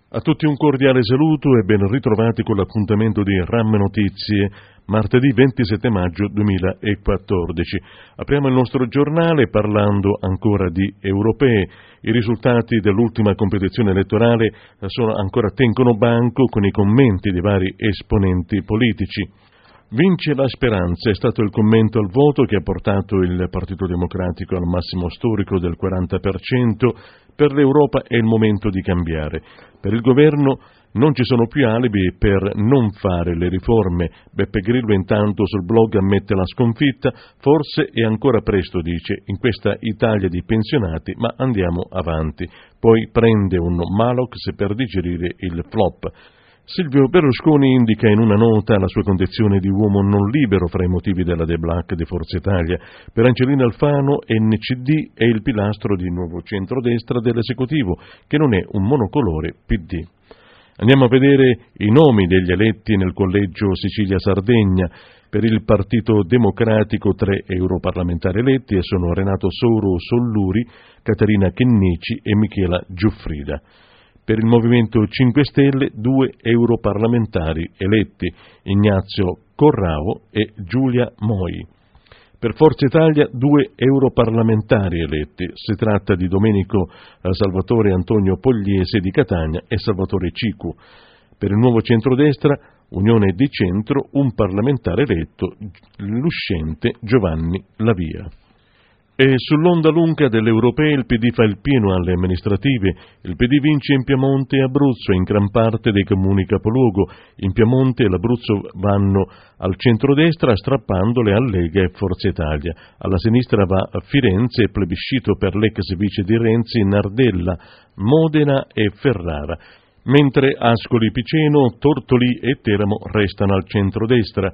A tutti un cordiale saluto e ben ritrovati con l'appuntamento di RAM Notizie, martedì 27 maggio 2014. Apriamo il nostro giornale parlando ancora di europee. I risultati dell'ultima competizione elettorale ancora tengono banco con i commenti dei vari esponenti politici. Vince la speranza è stato il commento al voto che ha portato il Partito Democratico al massimo storico del 40%. Per l'Europa è il momento di cambiare. Per il governo non ci sono più alibi per non fare le riforme. Beppe Grillo intanto sul blog ammette la sconfitta. Forse è ancora presto, dice, in questa Italia di pensionati, ma andiamo avanti. Poi prende un Malox per digerire il flop. Silvio Berlusconi indica in una nota la sua condizione di uomo non libero fra i motivi della débâcle di Forza Italia. Per Angelina Alfano NCD è il pilastro di nuovo centrodestra dell'esecutivo, che non è un monocolore PD. Andiamo a vedere i nomi degli eletti nel collegio Sicilia-Sardegna. Per il Partito Democratico 3 europarlamentari eletti e sono Renato Soro Solluri, Caterina Chennici e Michela Giuffrida. Per il Movimento 5 Stelle 2 europarlamentari eletti, Ignazio Corrao e Giulia Moi. Per Forza Italia 2 europarlamentari eletti, si tratta di Domenico Salvatore Antonio Pogliese di Catania e Salvatore Cicu. Per il Nuovo Centrodestra, Unione di Centro, un parlamentare eletto, l'uscente Giovanni Lavia. E sull'onda lunga delle europee il PD fa il pieno alle amministrative. Il PD vince in Piemonte e Abruzzo e in gran parte dei comuni capoluogo. In Piemonte e l'Abruzzo vanno al centrodestra strappandole a Lega e Forza Italia. Alla sinistra va a Firenze e plebiscito per l'ex vice di Renzi Nardella, Modena e Ferrara. Mentre Ascoli Piceno, Tortolì e Teramo restano al centrodestra.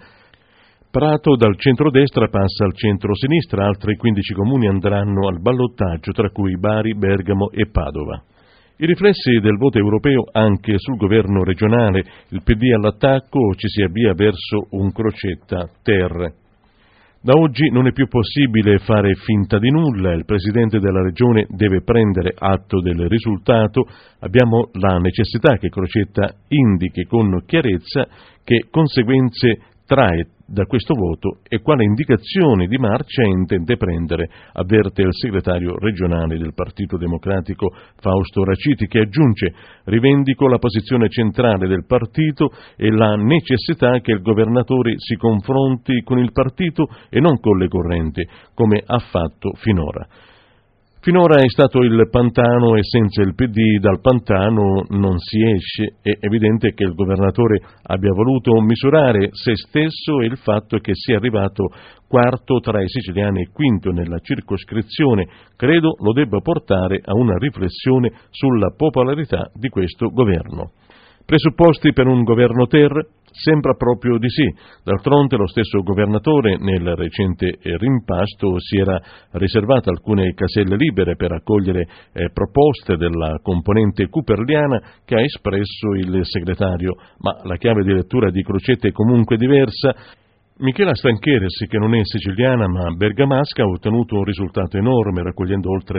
Prato dal centrodestra passa al centrosinistra, altri 15 comuni andranno al ballottaggio, tra cui Bari, Bergamo e Padova. I riflessi del voto europeo anche sul governo regionale, il PD all'attacco, ci si avvia verso un Crocetta-Ter. Da oggi non è più possibile fare finta di nulla, il Presidente della Regione deve prendere atto del risultato, abbiamo la necessità che Crocetta indichi con chiarezza che conseguenze trae da questo voto e quale indicazioni di marcia intende prendere, avverte il segretario regionale del Partito Democratico Fausto Raciti, che aggiunge: rivendico la posizione centrale del partito e la necessità che il governatore si confronti con il partito e non con le correnti, come ha fatto finora. Finora è stato il pantano e senza il PD dal pantano non si esce. È evidente che il governatore abbia voluto misurare se stesso e il fatto che sia arrivato quarto tra i siciliani e quinto nella circoscrizione credo lo debba portare a una riflessione sulla popolarità di questo governo. Presupposti per un governo Ter? Sembra proprio di sì. D'altronde lo stesso governatore nel recente rimpasto si era riservato alcune caselle libere per accogliere proposte della componente cooperliana che ha espresso il segretario, ma la chiave di lettura di Crocetta è comunque diversa. Michela Stancheres, che non è siciliana ma bergamasca, ha ottenuto un risultato enorme raccogliendo oltre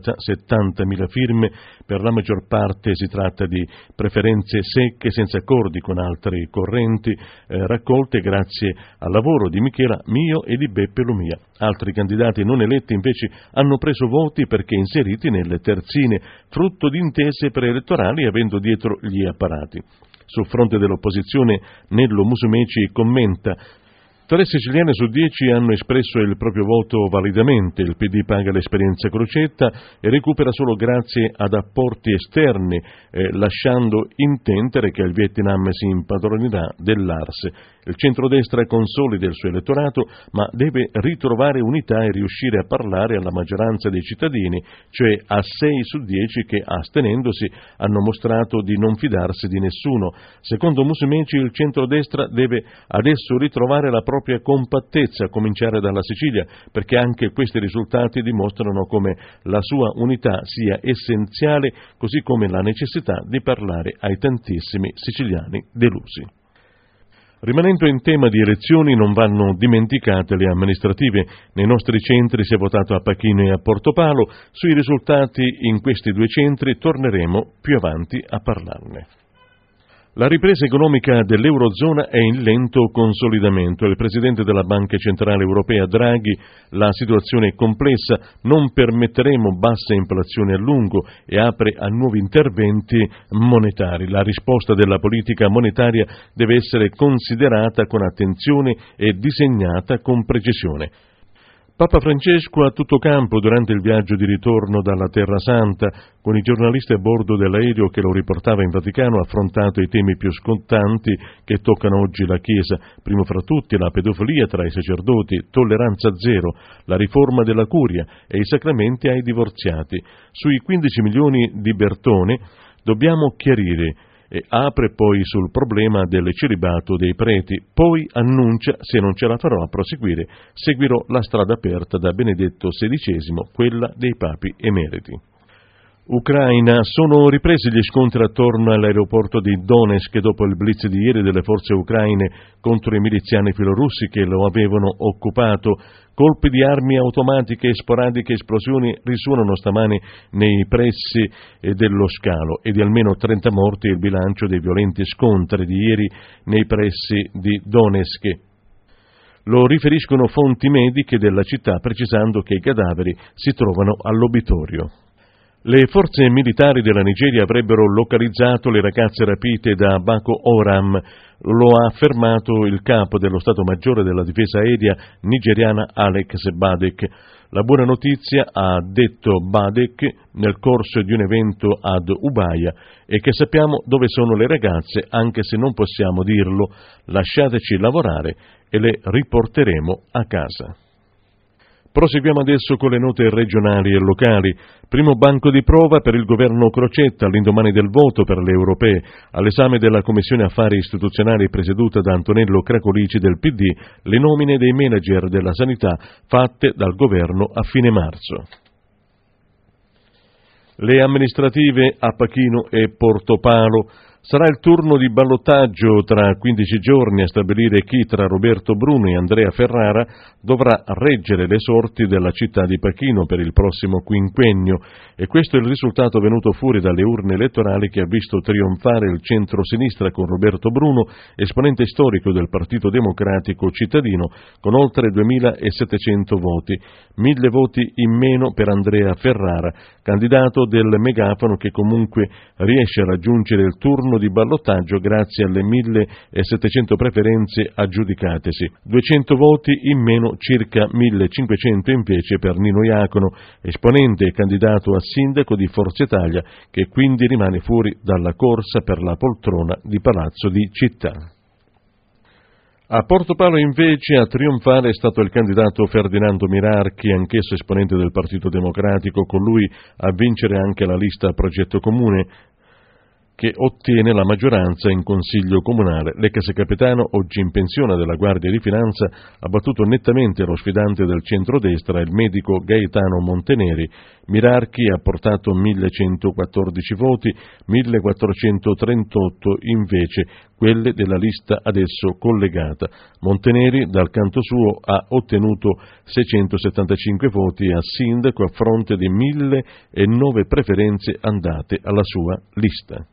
70.000 firme. Per la maggior parte si tratta di preferenze secche senza accordi con altri correnti, raccolte grazie al lavoro di Michela Mio e di Beppe Lumia. Altri candidati non eletti invece hanno preso voti perché inseriti nelle terzine, frutto di intese preelettorali avendo dietro gli apparati. Sul fronte dell'opposizione Nello Musumeci commenta: 3 siciliane su 10 hanno espresso il proprio voto validamente, il PD paga l'esperienza Crocetta e recupera solo grazie ad apporti esterni, lasciando intendere che il Vietnam si impadronirà dell'Ars. Il centrodestra consolida il suo elettorato, ma deve ritrovare unità e riuscire a parlare alla maggioranza dei cittadini, cioè a 6 su 10 che, astenendosi, hanno mostrato di non fidarsi di nessuno. Secondo Musumeci il centrodestra deve adesso ritrovare la propria compattezza, a cominciare dalla Sicilia, perché anche questi risultati dimostrano come la sua unità sia essenziale, così come la necessità di parlare ai tantissimi siciliani delusi. Rimanendo in tema di elezioni, non vanno dimenticate le amministrative. Nei nostri centri si è votato a Pachino e a Portopalo. Sui risultati in questi due centri torneremo più avanti a parlarne. La ripresa economica dell'Eurozona è in lento consolidamento. Il Presidente della Banca Centrale Europea Draghi: la situazione è complessa, non permetteremo bassa inflazione a lungo, e apre a nuovi interventi monetari. La risposta della politica monetaria deve essere considerata con attenzione e disegnata con precisione. Papa Francesco a tutto campo durante il viaggio di ritorno dalla Terra Santa. Con i giornalisti a bordo dell'aereo che lo riportava in Vaticano ha affrontato i temi più scottanti che toccano oggi la Chiesa, primo fra tutti la pedofilia tra i sacerdoti, tolleranza zero, la riforma della curia e i sacramenti ai divorziati. Sui 15 milioni di Bertone dobbiamo chiarire, e apre poi sul problema del celibato dei preti, poi annuncia: se non ce la farò a proseguire, seguirò la strada aperta da Benedetto XVI, quella dei papi emeriti. Ucraina. Sono ripresi gli scontri attorno all'aeroporto di Donetsk dopo il blitz di ieri delle forze ucraine contro i miliziani filorussi che lo avevano occupato. Colpi di armi automatiche e sporadiche esplosioni risuonano stamani nei pressi dello scalo, e di almeno 30 morti il bilancio dei violenti scontri di ieri nei pressi di Donetsk. Lo riferiscono fonti mediche della città, precisando che i cadaveri si trovano all'obitorio. Le forze militari della Nigeria avrebbero localizzato le ragazze rapite da Boko Haram. Lo ha affermato il capo dello Stato Maggiore della Difesa Aerea nigeriana Alex Badek. La buona notizia, ha detto Badek nel corso di un evento ad Ubaya, è che sappiamo dove sono le ragazze, anche se non possiamo dirlo. Lasciateci lavorare e le riporteremo a casa. Proseguiamo adesso con le note regionali e locali. Primo banco di prova per il governo Crocetta all'indomani del voto per le europee. All'esame della Commissione Affari Istituzionali presieduta da Antonello Cracolici del PD, le nomine dei manager della sanità fatte dal governo a fine marzo. Le amministrative a Pachino e Portopalo. Sarà il turno di ballottaggio tra 15 giorni a stabilire chi tra Roberto Bruno e Andrea Ferrara dovrà reggere le sorti della città di Pachino per il prossimo quinquennio, e questo è il risultato venuto fuori dalle urne elettorali che ha visto trionfare il centro-sinistra con Roberto Bruno, esponente storico del Partito Democratico Cittadino, con oltre 2.700 voti, 1.000 voti in meno per Andrea Ferrara, candidato del megafono che comunque riesce a raggiungere il turno di ballottaggio grazie alle 1.700 preferenze aggiudicatesi. 200 voti in meno, circa 1.500 invece per Nino Iacono, esponente e candidato a sindaco di Forza Italia, che quindi rimane fuori dalla corsa per la poltrona di Palazzo di Città. A Portopalo invece a trionfare è stato il candidato Ferdinando Mirarchi, anch'esso esponente del Partito Democratico, con lui a vincere anche la lista Progetto Comune, che ottiene la maggioranza in Consiglio Comunale. L'ex capitano, oggi in pensione della Guardia di Finanza, ha battuto nettamente lo sfidante del centrodestra, il medico Gaetano Monteneri. Mirarchi ha portato 1.114 voti, 1.438 invece quelle della lista adesso collegata. Monteneri, dal canto suo, ha ottenuto 675 voti a sindaco a fronte di 1.009 preferenze andate alla sua lista.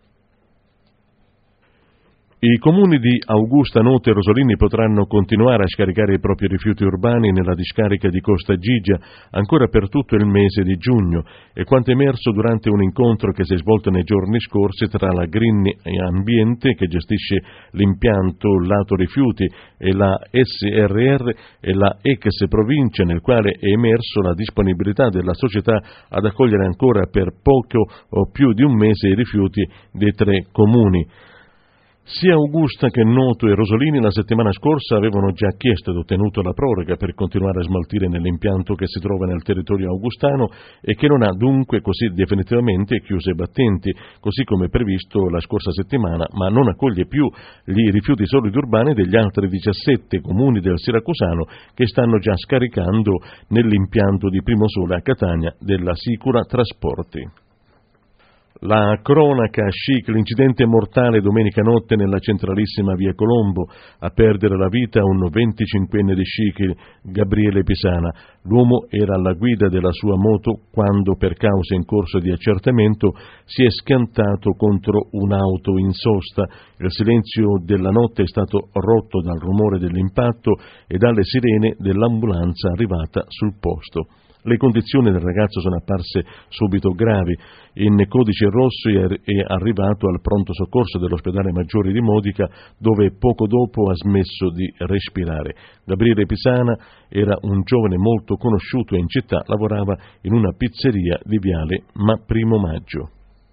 I comuni di Augusta, Noto e Rosolini potranno continuare a scaricare i propri rifiuti urbani nella discarica di Costa Gigia ancora per tutto il mese di giugno, e quanto emerso durante un incontro che si è svolto nei giorni scorsi tra la Green Ambiente, che gestisce l'impianto lato rifiuti, e la SRR e la ex provincia, nel quale è emerso la disponibilità della società ad accogliere ancora per poco o più di un mese i rifiuti dei 3 comuni. Sia Augusta che Noto e Rosolini la settimana scorsa avevano già chiesto ed ottenuto la proroga per continuare a smaltire nell'impianto che si trova nel territorio augustano e che non ha dunque così definitivamente chiuso i battenti, così come previsto la scorsa settimana, ma non accoglie più gli rifiuti solidi urbani degli altri 17 comuni del Siracusano che stanno già scaricando nell'impianto di Primosole a Catania della Sicura Trasporti. La cronaca chic, l'incidente mortale domenica notte nella centralissima via Colombo, a perdere la vita un 25enne di chic, Gabriele Pisana. L'uomo era alla guida della sua moto quando, per cause in corso di accertamento, si è schiantato contro un'auto in sosta. Il silenzio della notte è stato rotto dal rumore dell'impatto e dalle sirene dell'ambulanza arrivata sul posto. Le condizioni del ragazzo sono apparse subito gravi. In codice rosso è arrivato al pronto soccorso dell'ospedale Maggiore di Modica, dove poco dopo ha smesso di respirare. Gabriele Pisana era un giovane molto conosciuto in città, lavorava in una pizzeria di Viale Primo Maggio.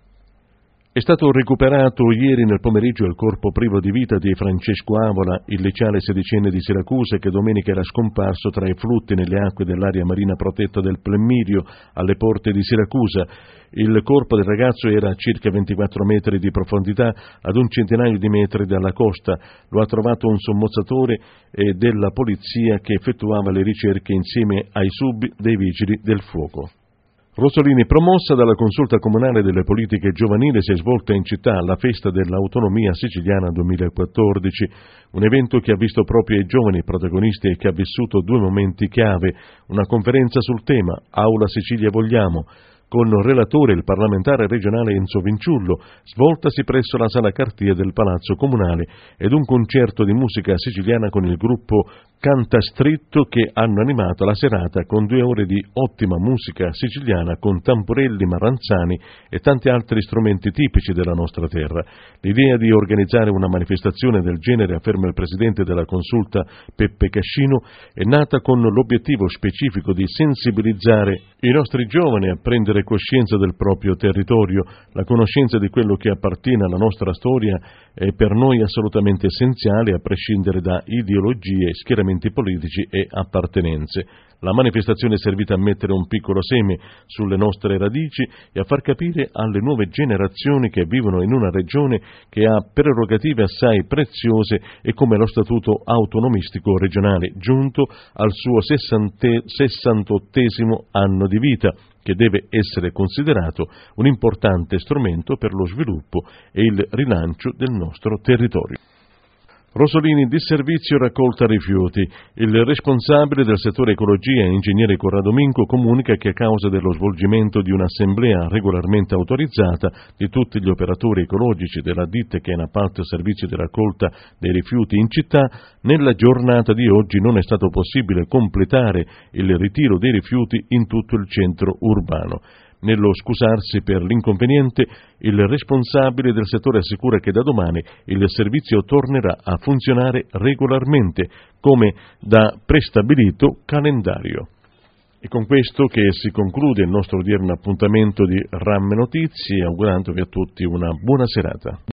È stato recuperato ieri nel pomeriggio il corpo privo di vita di Francesco Avola, il liceale sedicenne di Siracusa, che domenica era scomparso tra i flutti nelle acque dell'area marina protetta del Plemmirio, alle porte di Siracusa. Il corpo del ragazzo era a circa 24 metri di profondità, ad un centinaio di metri dalla costa. Lo ha trovato un sommozzatore della polizia che effettuava le ricerche insieme ai sub dei vigili del fuoco. Rosolini, promossa dalla Consulta Comunale delle Politiche Giovanili, si è svolta in città la Festa dell'Autonomia Siciliana 2014, un evento che ha visto proprio i giovani protagonisti e che ha vissuto due momenti chiave: una conferenza sul tema Aula Sicilia Vogliamo, con relatore il parlamentare regionale Enzo Vinciullo, svoltasi presso la Sala Cartia del Palazzo Comunale, ed un concerto di musica siciliana con il gruppo Cantastritto, che hanno animato la serata con 2 ore di ottima musica siciliana con tamburelli, marranzani e tanti altri strumenti tipici della nostra terra. L'idea di organizzare una manifestazione del genere, afferma il presidente della Consulta Peppe Cascino, è nata con l'obiettivo specifico di sensibilizzare i nostri giovani a prendere coscienza del proprio territorio. La conoscenza di quello che appartiene alla nostra storia è per noi assolutamente essenziale, a prescindere da ideologie, schieramenti politici e appartenenze. La manifestazione è servita a mettere un piccolo seme sulle nostre radici e a far capire alle nuove generazioni che vivono in una regione che ha prerogative assai preziose e come lo Statuto autonomistico regionale, giunto al suo 68esimo anno di vita, che deve essere considerato un importante strumento per lo sviluppo e il rilancio del nostro territorio. Rosolini, disservizio raccolta rifiuti. Il responsabile del settore ecologia, ingegnere Corrado Minco, comunica che a causa dello svolgimento di un'assemblea regolarmente autorizzata di tutti gli operatori ecologici della ditta che è in appalto servizi di raccolta dei rifiuti in città, nella giornata di oggi non è stato possibile completare il ritiro dei rifiuti in tutto il centro urbano. Nello scusarsi per l'inconveniente, il responsabile del settore assicura che da domani il servizio tornerà a funzionare regolarmente, come da prestabilito calendario. E con questo che si conclude il nostro odierno appuntamento di RAM Notizie, augurandovi a tutti una buona serata.